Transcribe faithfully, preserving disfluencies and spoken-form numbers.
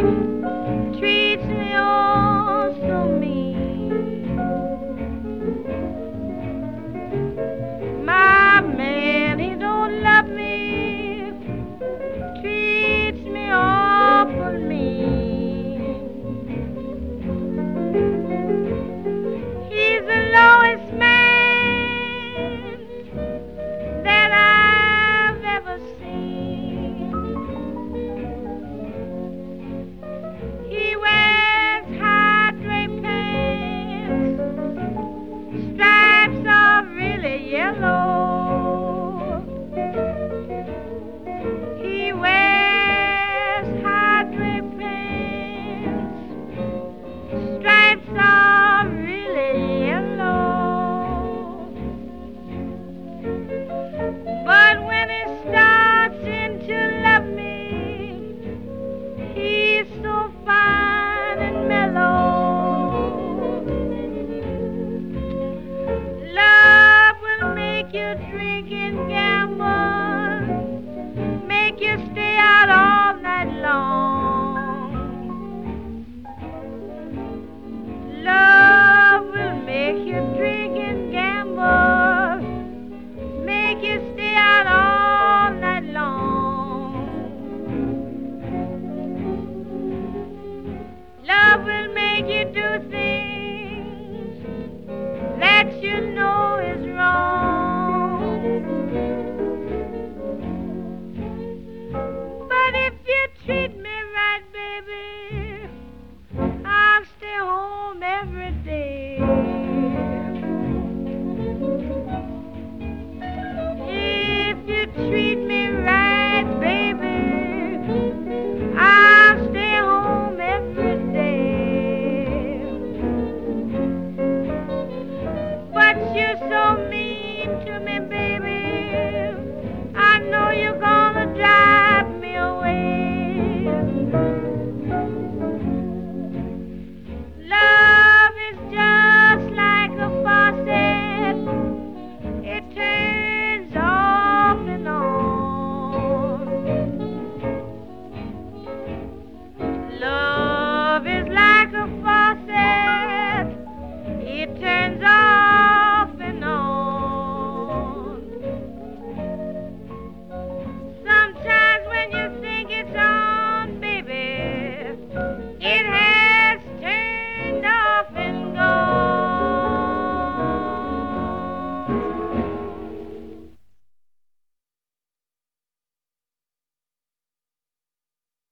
treats me oh so mean. My man, he don't love me, treats me awful mean. He's the lowest man that I've ever seen. He wears high draped pants, stripes are really yellow. He wears high draped pants, stripes are really yellow. But when he starts in to love me, he's so fine and mellow. Love will make you drink and gamble, make you stay out all night long. Love will make you drink and gamble, make you stay out all night long. Love will make you do things that you know is wrong. But if you treat me right, baby, I'll stay home every day. If you treat me right, baby, I'll stay home every day. But you're so mean to me, baby, I know you're gonna drive me away. Love is just like a faucet, it turns off and on. Love is